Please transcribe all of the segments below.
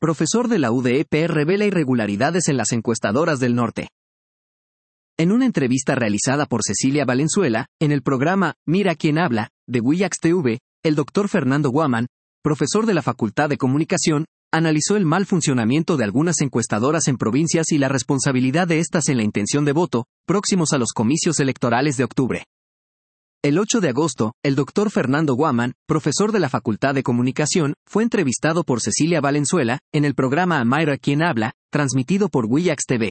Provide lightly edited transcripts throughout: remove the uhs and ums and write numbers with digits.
profesor de la UDEP, revela irregularidades en las encuestadoras del norte. En una entrevista realizada por Cecilia Valenzuela, en el programa Mira quién habla, de Willax TV, el doctor Fernando Guaman, profesor de la Facultad de Comunicación, analizó el mal funcionamiento de algunas encuestadoras en provincias y la responsabilidad de estas en la intención de voto, próximos a los comicios electorales de octubre. El 8 de agosto, el doctor Fernando Guaman, profesor de la Facultad de Comunicación, fue entrevistado por Cecilia Valenzuela, en el programa Mira quién habla, transmitido por Willax TV.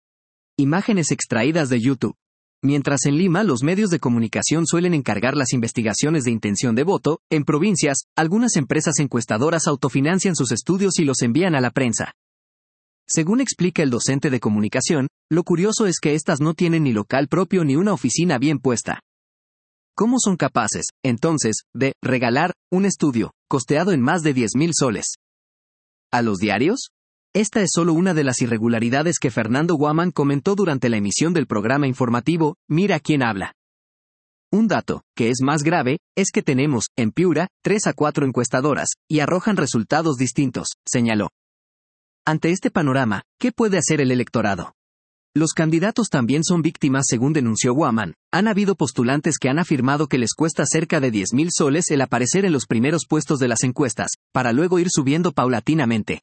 Imágenes extraídas de YouTube. Mientras en Lima los medios de comunicación suelen encargar las investigaciones de intención de voto, en provincias, algunas empresas encuestadoras autofinancian sus estudios y los envían a la prensa. Según explica el docente de comunicación, lo curioso es que estas no tienen ni local propio ni una oficina bien puesta. ¿Cómo son capaces, entonces, de regalar un estudio, costeado en más de 10.000 soles? ¿A los diarios? Esta es solo una de las irregularidades que Fernando Guaman comentó durante la emisión del programa informativo Mira quién habla. Un dato, que es más grave, es que tenemos, en Piura, 3 a 4 encuestadoras, y arrojan resultados distintos, señaló. Ante este panorama, ¿qué puede hacer el electorado? Los candidatos también son víctimas, según denunció Guaman. Han habido postulantes que han afirmado que les cuesta cerca de 10.000 soles el aparecer en los primeros puestos de las encuestas, para luego ir subiendo paulatinamente.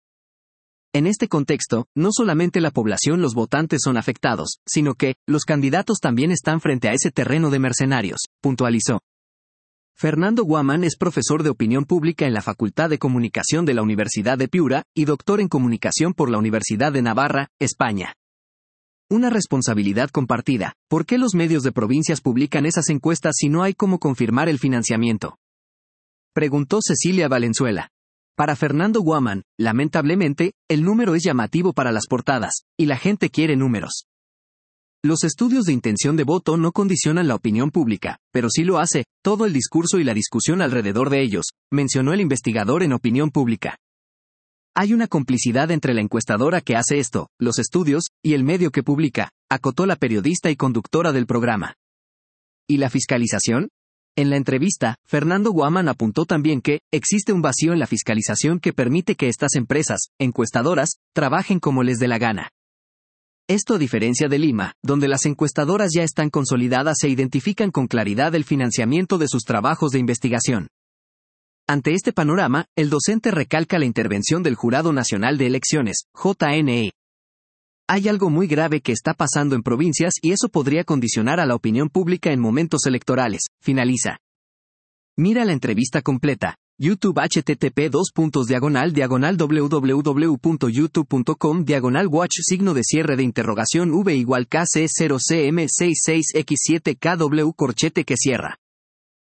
En este contexto, no solamente la población, los votantes son afectados, sino que, los candidatos también están frente a ese terreno de mercenarios, puntualizó. Fernando Guaman es profesor de opinión pública en la Facultad de Comunicación de la Universidad de Piura, y doctor en comunicación por la Universidad de Navarra, España. Una responsabilidad compartida. ¿Por qué los medios de provincias publican esas encuestas si no hay cómo confirmar el financiamiento?, preguntó Cecilia Valenzuela. Para Fernando Guaman, lamentablemente, el número es llamativo para las portadas, y la gente quiere números. Los estudios de intención de voto no condicionan la opinión pública, pero sí lo hace todo el discurso y la discusión alrededor de ellos, mencionó el investigador en opinión pública. Hay una complicidad entre la encuestadora que hace esto, los estudios, y el medio que publica, acotó la periodista y conductora del programa. ¿Y la fiscalización? En la entrevista, Fernando Guaman apuntó también que existe un vacío en la fiscalización que permite que estas empresas, encuestadoras, trabajen como les dé la gana. Esto a diferencia de Lima, donde las encuestadoras ya están consolidadas e identifican con claridad el financiamiento de sus trabajos de investigación. Ante este panorama, el docente recalca la intervención del Jurado Nacional de Elecciones, JNE. Hay algo muy grave que está pasando en provincias y eso podría condicionar a la opinión pública en momentos electorales, finaliza. Mira la entrevista completa. YouTube http://www.youtube.com/watch V = KC0CM66X7KW corchete que cierra.